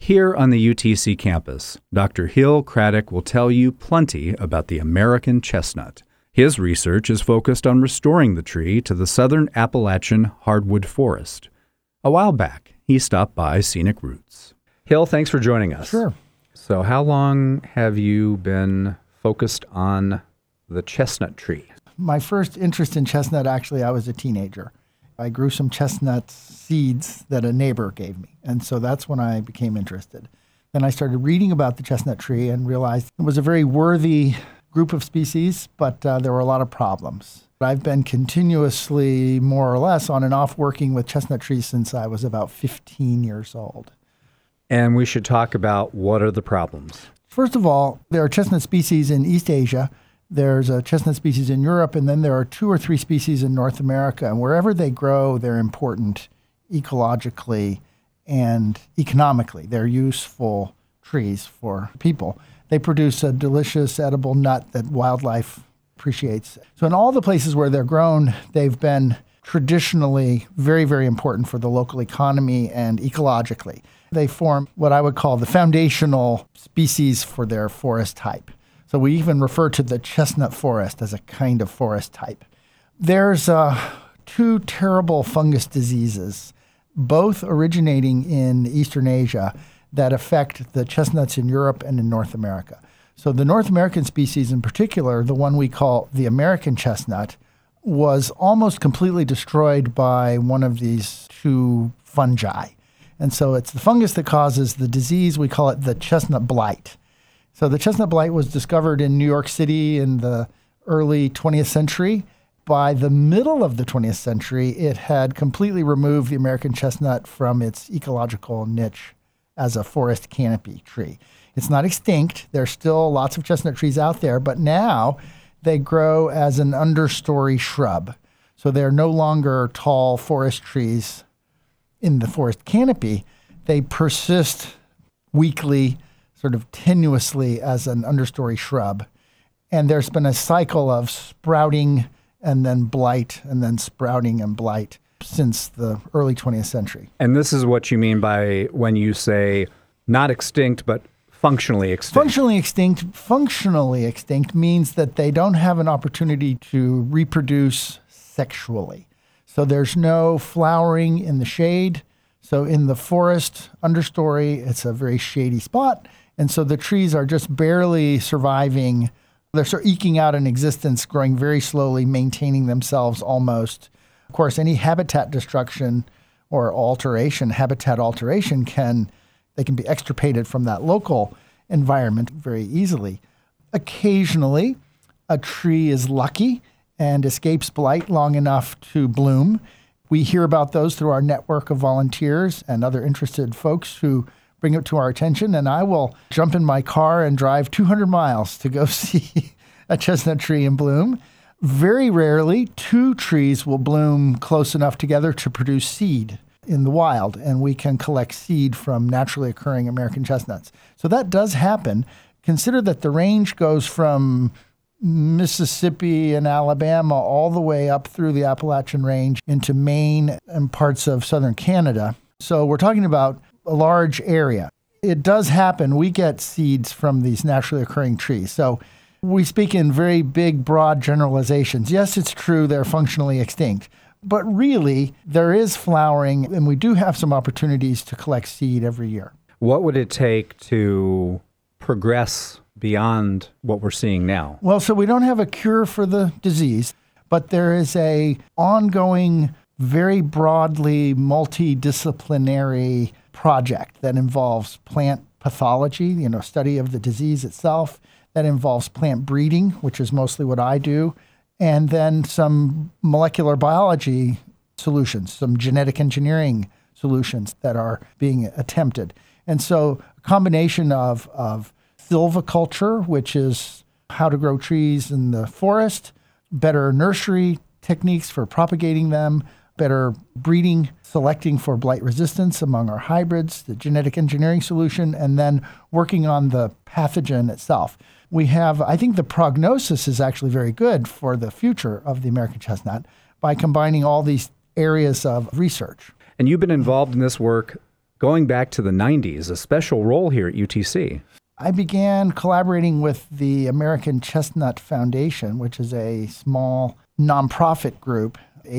Here on the UTC campus, Dr. Hill Craddock will tell you plenty about the American chestnut. His research is focused on restoring the tree to the southern Appalachian hardwood forest. A while back, he stopped by Scenic Roots. Hill, thanks for joining us. Sure. So how long have you been focused on the chestnut tree? My first interest in chestnut, actually, I was a teenager. I grew some chestnut seeds that a neighbor gave me, and so that's when I became interested. Then I started reading about the chestnut tree and realized it was a very worthy group of species, but there were a lot of problems. I've been continuously, more or less, on and off working with chestnut trees since I was about 15 years old. And we should talk about what are the problems. First of all, there are chestnut species in East Asia. There's a chestnut species in Europe, and then there are 2 or 3 species in North America. And wherever they grow, they're important ecologically and economically. They're useful trees for people. They produce a delicious edible nut that wildlife appreciates. So in all the places where they're grown, they've been traditionally very, very important for the local economy and ecologically. They form what I would call the foundational species for their forest type. So we even refer to the chestnut forest as a kind of forest type. There's 2 terrible fungus diseases, both originating in Eastern Asia, that affect the chestnuts in Europe and in North America. So the North American species in particular, the one we call the American chestnut, was almost completely destroyed by one of these 2 fungi. And so it's the fungus that causes the disease. We call it the chestnut blight. So the chestnut blight was discovered in New York City in the early 20th century. By the middle of the 20th century, it had completely removed the American chestnut from its ecological niche as a forest canopy tree. It's not extinct. There's still lots of chestnut trees out there, but now they grow as an understory shrub. So they're no longer tall forest trees in the forest canopy. They persist weakly, sort of tenuously as an understory shrub. And there's been a cycle of sprouting and then blight and then sprouting and blight since the early 20th century. And this is what you mean by when you say not extinct, but functionally extinct. Functionally extinct means that they don't have an opportunity to reproduce sexually. So there's no flowering in the shade. So in the forest understory, it's a very shady spot. And so the trees are just barely surviving. They're sort of eking out an existence, growing very slowly, maintaining themselves almost. Of course, any habitat destruction or habitat alteration can be extirpated from that local environment very easily. Occasionally, a tree is lucky and escapes blight long enough to bloom. We hear about those through our network of volunteers and other interested folks who bring it to our attention, and I will jump in my car and drive 200 miles to go see a chestnut tree in bloom. Very rarely, 2 trees will bloom close enough together to produce seed in the wild, and we can collect seed from naturally occurring American chestnuts. So that does happen. Consider that the range goes from Mississippi and Alabama all the way up through the Appalachian Range into Maine and parts of southern Canada. So we're talking about a large area. It does happen. We get seeds from these naturally occurring trees. So we speak in very big, broad generalizations. Yes, it's true they're functionally extinct, but really there is flowering, and we do have some opportunities to collect seed every year. What would it take to progress beyond what we're seeing now? Well, so we don't have a cure for the disease, but there is a ongoing, very broadly multidisciplinary project that involves plant pathology, study of the disease itself, that involves plant breeding, which is mostly what I do, and then some molecular biology solutions, some genetic engineering solutions that are being attempted. And so a combination of silviculture, which is how to grow trees in the forest, better nursery techniques for propagating them, better breeding, selecting for blight resistance among our hybrids, the genetic engineering solution, and then working on the pathogen itself. I think the prognosis is actually very good for the future of the American chestnut by combining all these areas of research. And you've been involved in this work going back to the 90s, a special role here at UTC. I began collaborating with the American Chestnut Foundation, which is a small nonprofit group,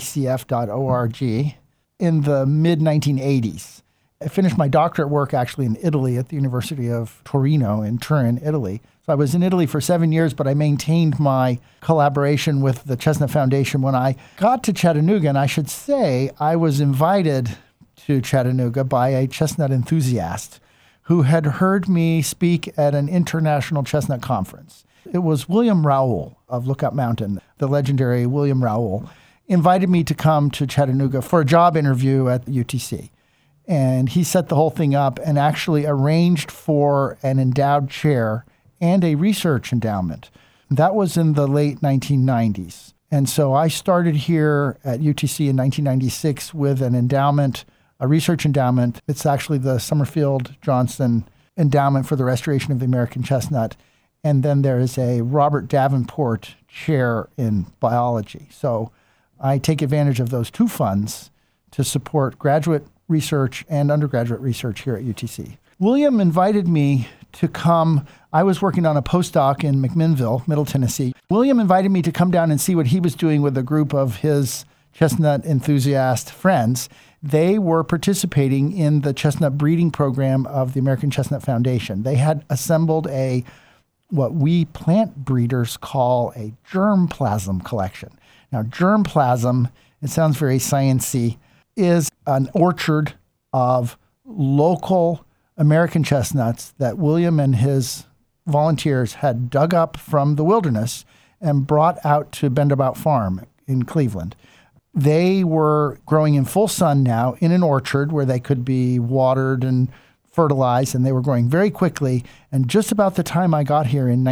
acf.org, in the mid-1980s. I finished my doctorate work actually in Italy at the University of Torino in Turin, Italy. So I was in Italy for 7 years, but I maintained my collaboration with the Chestnut Foundation. When I got to Chattanooga, and I should say I was invited to Chattanooga by a chestnut enthusiast who had heard me speak at an international chestnut conference. It was William Raoul of Lookout Mountain, the legendary William Raoul, invited me to come to Chattanooga for a job interview at UTC. And he set the whole thing up and actually arranged for an endowed chair and a research endowment. That was in the late 1990s. And so I started here at UTC in 1996 with an endowment, a research endowment. It's actually the Summerfield Johnson Endowment for the Restoration of the American Chestnut. And then there is a Robert Davenport Chair in Biology. So I take advantage of those two funds to support graduate research and undergraduate research here at UTC. William invited me to come. I was working on a postdoc in McMinnville, Middle Tennessee. William invited me to come down and see what he was doing with a group of his chestnut enthusiast friends. They were participating in the chestnut breeding program of the American Chestnut Foundation. They had assembled what we plant breeders call a germplasm collection. Now, germplasm, it sounds very sciencey, is an orchard of local American chestnuts that William and his volunteers had dug up from the wilderness and brought out to Bendabout Farm in Cleveland. They were growing in full sun now in an orchard where they could be watered and fertilized, and they were growing very quickly. And just about the time I got here in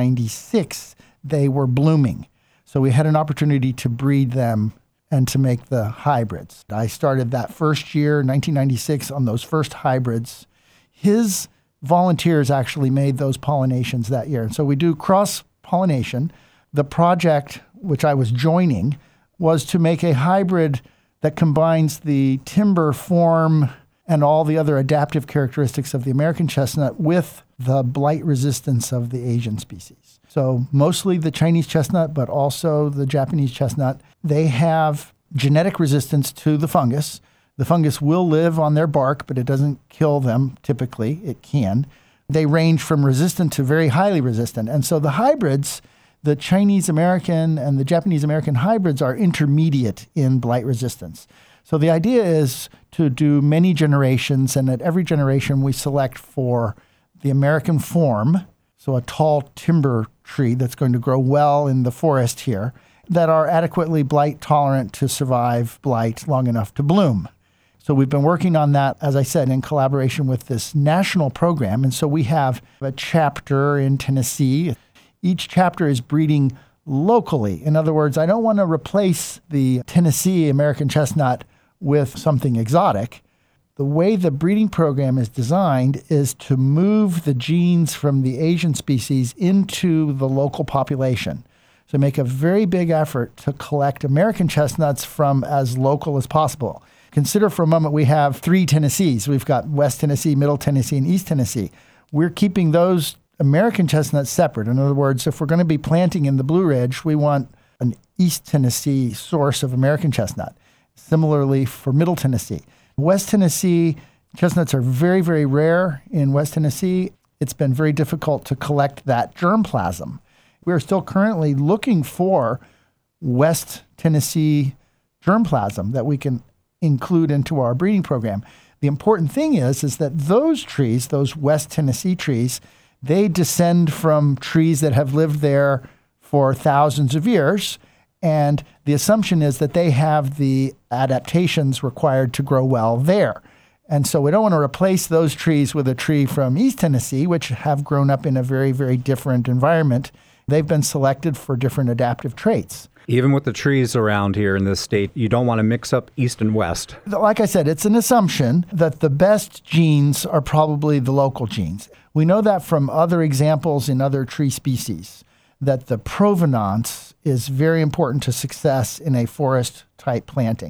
1996, they were blooming. So we had an opportunity to breed them and to make the hybrids. I started that first year, 1996, on those first hybrids. His volunteers actually made those pollinations that year. And so we do cross-pollination. The project, which I was joining, was to make a hybrid that combines the timber form and all the other adaptive characteristics of the American chestnut with the blight resistance of the Asian species. So mostly the Chinese chestnut, but also the Japanese chestnut. They have genetic resistance to the fungus. The fungus will live on their bark, but it doesn't kill them typically. It can. They range from resistant to very highly resistant. And so the hybrids, the Chinese American and the Japanese American hybrids, are intermediate in blight resistance. So the idea is to do many generations, and at every generation we select for the American form, so a tall timber tree that's going to grow well in the forest here, that are adequately blight tolerant to survive blight long enough to bloom. So we've been working on that, as I said, in collaboration with this national program. And so we have a chapter in Tennessee. Each chapter is breeding locally. In other words, I don't want to replace the Tennessee American chestnut with something exotic. The way the breeding program is designed is to move the genes from the Asian species into the local population. So make a very big effort to collect American chestnuts from as local as possible. Consider for a moment we have 3 Tennessees. We've got West Tennessee, Middle Tennessee, and East Tennessee. We're keeping those American chestnuts separate. In other words, if we're going to be planting in the Blue Ridge, we want an East Tennessee source of American chestnut. Similarly for Middle Tennessee. West Tennessee chestnuts are very, very rare in West Tennessee. It's been very difficult to collect that germplasm. We're still currently looking for West Tennessee germplasm that we can include into our breeding program. The important thing is that those trees, those West Tennessee trees, they descend from trees that have lived there for thousands of years. And the assumption is that they have the adaptations required to grow well there. And so we don't want to replace those trees with a tree from East Tennessee, which have grown up in a very, very different environment. They've been selected for different adaptive traits. Even with the trees around here in this state, you don't want to mix up East and West. Like I said, it's an assumption that the best genes are probably the local genes. We know that from other examples in other tree species, that the provenance is very important to success in a forest-type planting.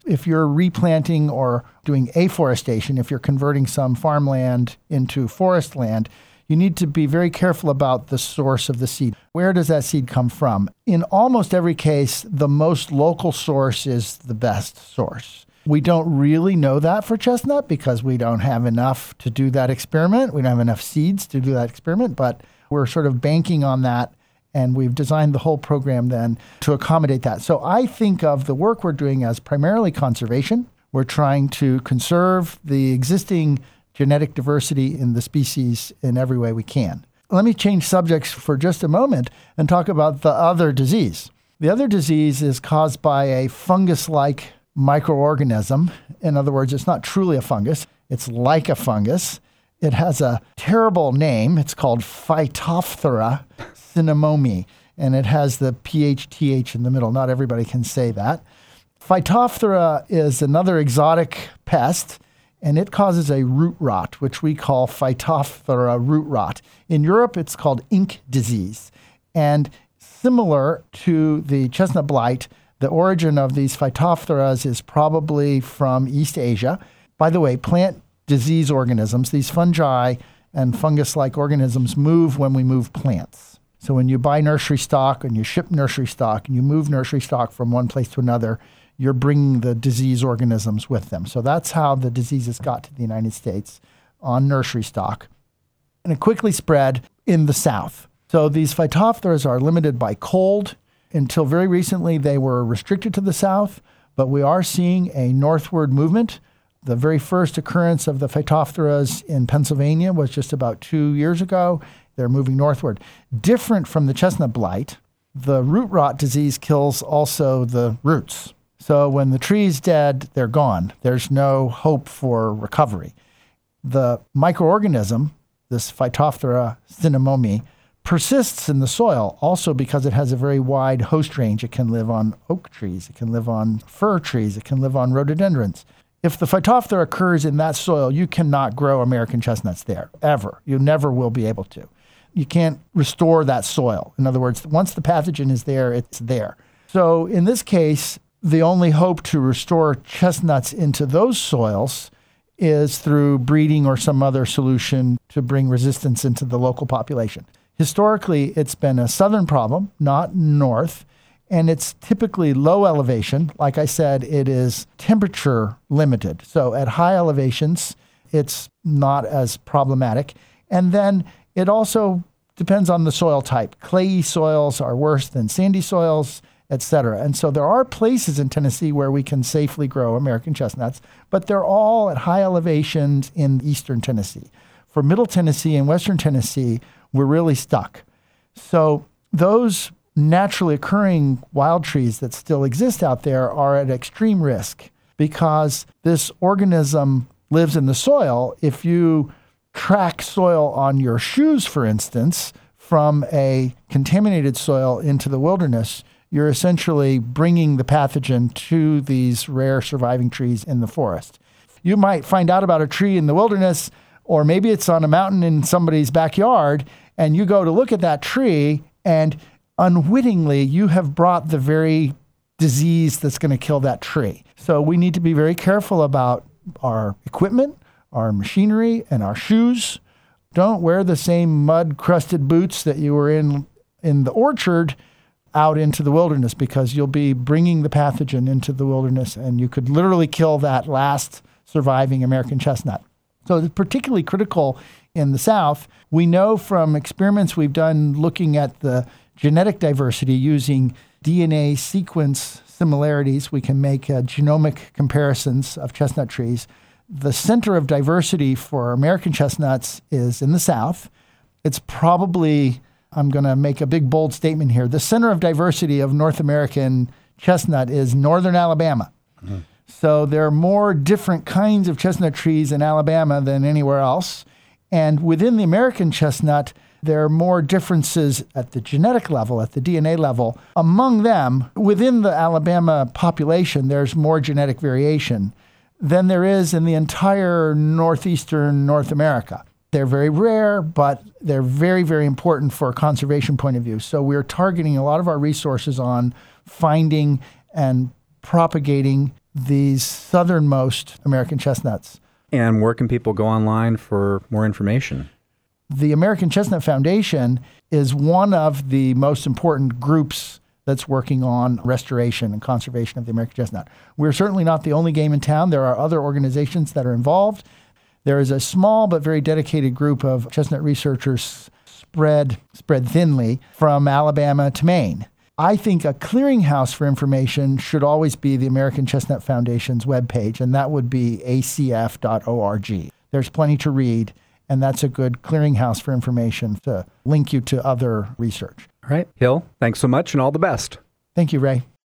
If you're replanting or doing afforestation, if you're converting some farmland into forest land, you need to be very careful about the source of the seed. Where does that seed come from? In almost every case, the most local source is the best source. We don't really know that for chestnut because we don't have enough to do that experiment. We don't have enough seeds to do that experiment, but we're sort of banking on that, and we've designed the whole program then to accommodate that. So I think of the work we're doing as primarily conservation. We're trying to conserve the existing genetic diversity in the species in every way we can. Let me change subjects for just a moment and talk about the other disease. The other disease is caused by a fungus-like microorganism. In other words, it's not truly a fungus. It's like a fungus. It has a terrible name. It's called Phytophthora cinnamomii, and it has the PHTH in the middle. Not everybody can say that. Phytophthora is another exotic pest, and it causes a root rot, which we call Phytophthora root rot. In Europe, it's called ink disease. And similar to the chestnut blight, the origin of these Phytophtheras is probably from East Asia. By the way, plant disease organisms, these fungi and fungus-like organisms move when we move plants. So when you buy nursery stock and you ship nursery stock and you move nursery stock from one place to another, you're bringing the disease organisms with them. So that's how the diseases got to the United States on nursery stock. And it quickly spread in the South. So these Phytophtheras are limited by cold. Until very recently, they were restricted to the South, but we are seeing a northward movement. The very first occurrence of the Phytophtheras in Pennsylvania was just about 2 years ago. They're moving northward. Different from the chestnut blight, the root rot disease kills also the roots. So when the tree's dead, they're gone. There's no hope for recovery. The microorganism, this Phytophthora cinnamomii, persists in the soil also because it has a very wide host range. It can live on oak trees. It can live on fir trees. It can live on rhododendrons. If the Phytophthora occurs in that soil, you cannot grow American chestnuts there, ever. You never will be able to. You can't restore that soil. In other words, once the pathogen is there, it's there. So in this case, the only hope to restore chestnuts into those soils is through breeding or some other solution to bring resistance into the local population. Historically, it's been a southern problem, not north, and it's typically low elevation. Like I said, it is temperature limited. So at high elevations, it's not as problematic. And then it also depends on the soil type. Clayey soils are worse than sandy soils, et cetera. And so there are places in Tennessee where we can safely grow American chestnuts, but they're all at high elevations in eastern Tennessee. For middle Tennessee and western Tennessee, we're really stuck. So those naturally occurring wild trees that still exist out there are at extreme risk because this organism lives in the soil. If you track soil on your shoes, for instance, from a contaminated soil into the wilderness, you're essentially bringing the pathogen to these rare surviving trees in the forest. You might find out about a tree in the wilderness, or maybe it's on a mountain in somebody's backyard, and you go to look at that tree, and unwittingly, you have brought the very disease that's going to kill that tree. So we need to be very careful about our equipment, our machinery, and our shoes. Don't wear the same mud-crusted boots that you were in the orchard out into the wilderness, because you'll be bringing the pathogen into the wilderness, and you could literally kill that last surviving American chestnut. So it's particularly critical in the South. We know from experiments we've done looking at the genetic diversity using DNA sequence similarities, we can make genomic comparisons of chestnut trees. The center of diversity for American chestnuts is in the South. It's probably, I'm going to make a big, bold statement here, the center of diversity of North American chestnut is northern Alabama. Mm-hmm. So there are more different kinds of chestnut trees in Alabama than anywhere else. And within the American chestnut, there are more differences at the genetic level, at the DNA level. Among them, within the Alabama population, there's more genetic variation than there is in the entire northeastern North America. They're very rare, but they're very, very important for a conservation point of view. So we're targeting a lot of our resources on finding and propagating these southernmost American chestnuts. And where can people go online for more information? The American Chestnut Foundation is one of the most important groups that's working on restoration and conservation of the American chestnut. We're certainly not the only game in town. There are other organizations that are involved. There is a small but very dedicated group of chestnut researchers spread thinly from Alabama to Maine. I think a clearinghouse for information should always be the American Chestnut Foundation's webpage, and that would be acf.org. There's plenty to read, and that's a good clearinghouse for information to link you to other research. All right. Hill, thanks so much and all the best. Thank you, Ray.